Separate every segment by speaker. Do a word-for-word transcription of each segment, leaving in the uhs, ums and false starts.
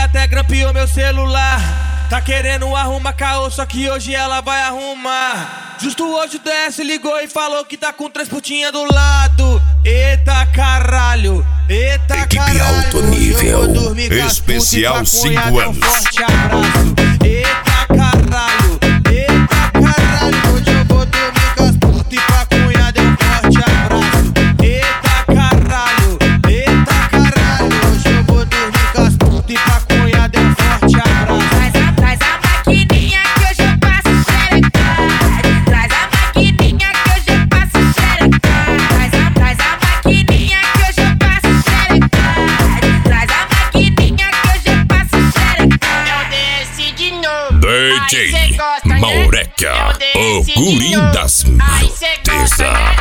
Speaker 1: até grampeou meu celular. Tá querendo arrumar caô, só que hoje ela vai arrumar. Justo hoje o D S ligou e falou que tá com três putinhas do lado. Eita caralho, eita
Speaker 2: Equipe
Speaker 1: caralho.
Speaker 2: alto nível,
Speaker 1: Especial
Speaker 2: cinco anos.
Speaker 1: Um forte abraço. Eita caralho, eita caralho. Hoje eu vou dormir com as putas e pra cunhada um forte abraço. Eita caralho, eita caralho. Hoje eu vou dormir com as putas e pra cunhada um forte abraço.
Speaker 3: Traz a, traz a maquininha que hoje eu passo xerecade. Traz a maquininha que hoje eu passo xerecade. Traz a, traz a maquininha que hoje eu passo xerecade. Traz a maquininha que hoje eu passo xerecade. Eu desci de novo.
Speaker 2: D J Maureca, o guri das marotezas.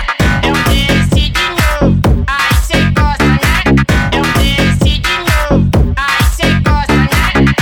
Speaker 3: Eu desci de novo. Aí cê gosta, né? Eu desci de novo. Aí cê gosta, né?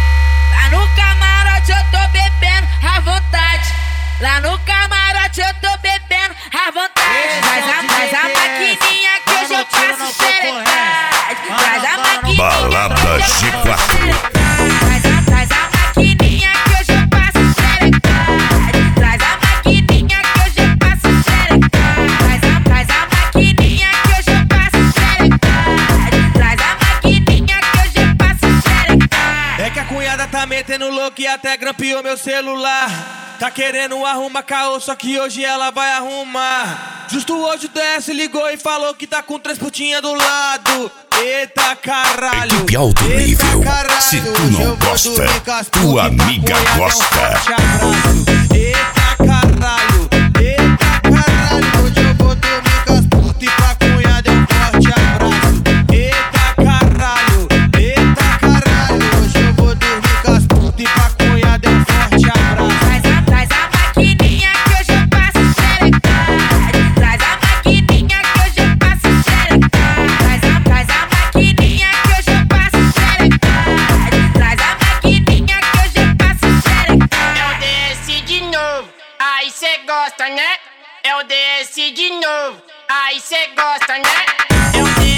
Speaker 3: Lá no camarote eu tô bebendo à vontade. Lá no camarote eu tô bebendo à vontade. Traz a, traz a maquininha que hoje eu passo xerecade. Traz a maquininha
Speaker 2: Balada G quatro.
Speaker 3: Traz a, traz a maquininha que hoje eu passo xerecade. Traz a maquininha que hoje eu passo xerecade. Traz a, traz a maquininha que hoje eu passo xerecade. Traz a maquininha que hoje eu passo xerecade.
Speaker 1: É que a cunhada tá metendo louco e até grampeou meu celular. Tá querendo arrumar caô, só que hoje ela vai arrumar. Justo hoje o D S ligou e falou que tá com três putinhas do lado. Eita caralho,
Speaker 2: Equipe alto
Speaker 1: eita
Speaker 2: nível.
Speaker 1: caralho.
Speaker 2: Se tu
Speaker 1: Hoje
Speaker 2: não
Speaker 1: eu vou
Speaker 2: gosta,
Speaker 1: dormir com as
Speaker 2: tua
Speaker 1: putas e pra
Speaker 2: amiga
Speaker 1: cunhada um
Speaker 2: gosta.
Speaker 1: forte abraço. Eita caralho, eita caralho. Hoje eu vou dormir com as putas e pra cunhada um forte abraço. Eita caralho, eita caralho. Hoje eu vou dormir com as putas e pra cunhada um forte abraço.
Speaker 3: Traz a, traz a maquininha que hoje eu passo xerecade. Traz a maquininha que hoje eu passo xerecade. Traz a, traz a maquininha que hoje eu passo xerecade. Traz a maquininha que hoje eu passo xerecade. Eu desci de novo, aí cê gosta, né? Eu desci de novo, aí cê gosta, né? Eu desci